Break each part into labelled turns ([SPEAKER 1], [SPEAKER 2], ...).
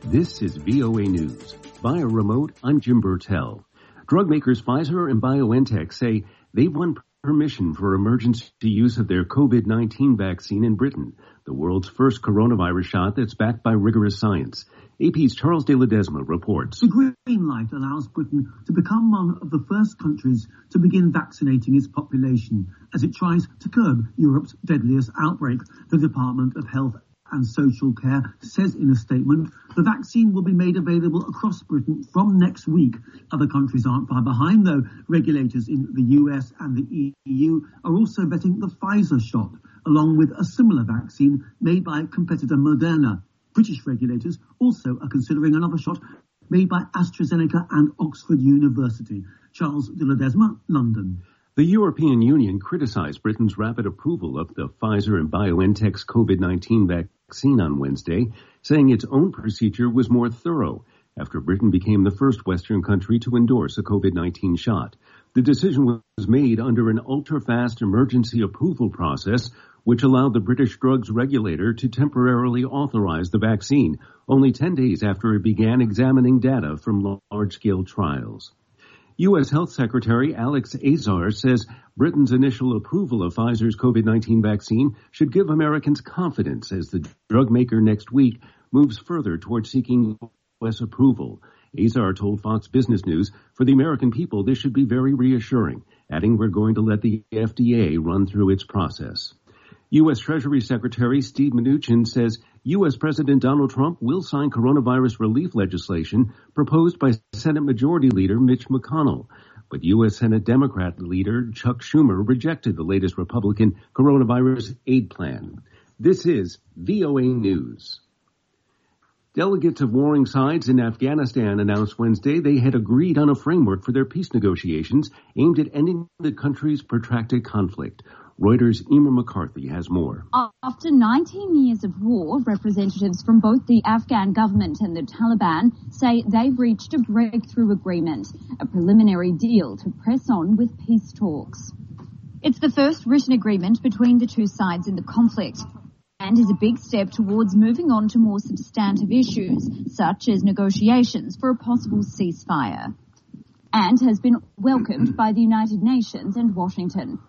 [SPEAKER 1] This is VOA News. Via remote, I'm Jim Burtell. Drug makers Pfizer and BioNTech say they've won permission for emergency use of their COVID-19 vaccine in Britain, the world's first coronavirus shot that's backed by rigorous science. AP's Charles de Ledesma reports.
[SPEAKER 2] The green light allows Britain to become one of the first countries to begin vaccinating its population as it tries to curb Europe's deadliest outbreak. The Department of Health and Social Care says in a statement the vaccine will be made available across Britain from next week. Other countries aren't far behind, though. Regulators in the US and the EU are also vetting the Pfizer shot, along with a similar vaccine made by competitor Moderna. British regulators also are considering another shot made by AstraZeneca and Oxford University. Charles de Ledesma, London.
[SPEAKER 1] The European Union criticized Britain's rapid approval of the Pfizer and BioNTech's COVID-19 vaccine on Wednesday, saying its own procedure was more thorough after Britain became the first Western country to endorse a COVID-19 shot. The decision was made under an ultra-fast emergency approval process, which allowed the British drugs regulator to temporarily authorize the vaccine, only 10 days after it began examining data from large-scale trials. U.S. Health Secretary Alex Azar says Britain's initial approval of Pfizer's COVID-19 vaccine should give Americans confidence as the drug maker next week moves further towards seeking U.S. approval. Azar told Fox Business News, for the American people, this should be very reassuring, adding we're going to let the FDA run through its process. U.S. Treasury Secretary Steve Mnuchin says U.S. President Donald Trump will sign coronavirus relief legislation proposed by Senate Majority Leader Mitch McConnell. But U.S. Senate Democrat leader Chuck Schumer rejected the latest Republican coronavirus aid plan. This is VOA News. Delegates of warring sides in Afghanistan announced Wednesday they had agreed on a framework for their peace negotiations aimed at ending the country's protracted conflict. Reuters' Emer McCarthy has more.
[SPEAKER 3] After 19 years of war, representatives from both the Afghan government and the Taliban say they've reached a breakthrough agreement, a preliminary deal to press on with peace talks. It's the first written agreement between the two sides in the conflict and is a big step towards moving on to more substantive issues, such as negotiations for a possible ceasefire, and has been welcomed by the United Nations and Washington.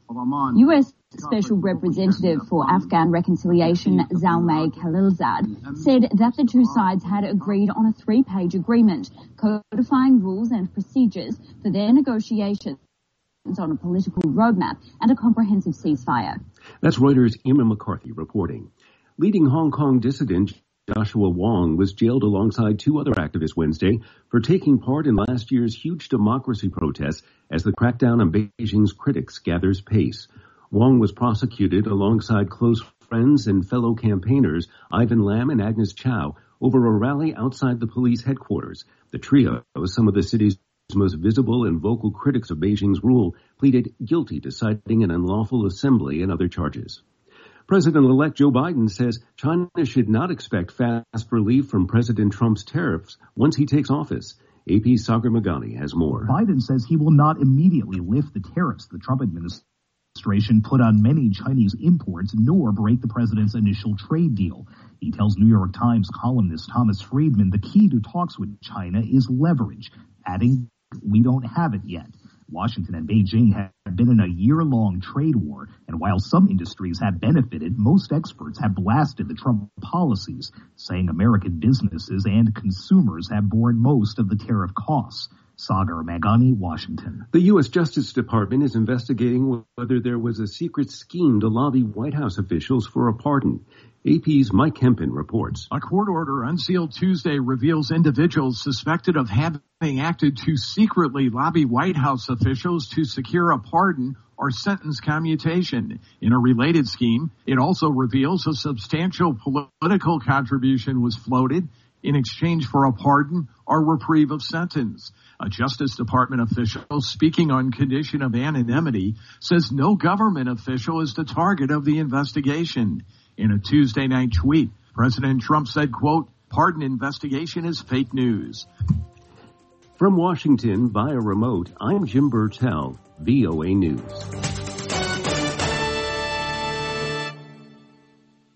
[SPEAKER 3] U.S. Special Representative for Afghan Reconciliation Zalmay Khalilzad said that the two sides had agreed on a 3-page agreement codifying rules and procedures for their negotiations on a political roadmap and a comprehensive ceasefire.
[SPEAKER 1] That's Reuters' Emer McCarthy reporting. Leading Hong Kong dissident Joshua Wong was jailed alongside 2 other activists Wednesday for taking part in last year's huge democracy protests as the crackdown on Beijing's critics gathers pace. Wong was prosecuted alongside close friends and fellow campaigners Ivan Lam and Agnes Chow over a rally outside the police headquarters. The trio, some of the city's most visible and vocal critics of Beijing's rule, pleaded guilty to citing an unlawful assembly and other charges. President-elect Joe Biden says China should not expect fast relief from President Trump's tariffs once he takes office. AP's Sagar Meghani has more.
[SPEAKER 4] Biden says he will not immediately lift the tariffs the Trump administration put on many Chinese imports, nor break the president's initial trade deal. He tells New York Times columnist Thomas Friedman the key to talks with China is leverage, adding, "We don't have it yet." Washington and Beijing have been in a year-long trade war, and while some industries have benefited, most experts have blasted the Trump policies, saying American businesses and consumers have borne most of the tariff costs. Sagar Meghani, Washington.
[SPEAKER 1] The U.S. Justice Department is investigating whether there was a secret scheme to lobby White House officials for a pardon. AP's Mike Kempin reports.
[SPEAKER 5] A court order unsealed Tuesday reveals individuals suspected of having acted to secretly lobby White House officials to secure a pardon or sentence commutation. In a related scheme, it also reveals a substantial political contribution was floated in exchange for a pardon or reprieve of sentence. A Justice Department official speaking on condition of anonymity says no government official is the target of the investigation. In a Tuesday night tweet, President Trump said, quote, "Pardon investigation is fake news."
[SPEAKER 1] From Washington via remote, I'm Jim Burtell, VOA News.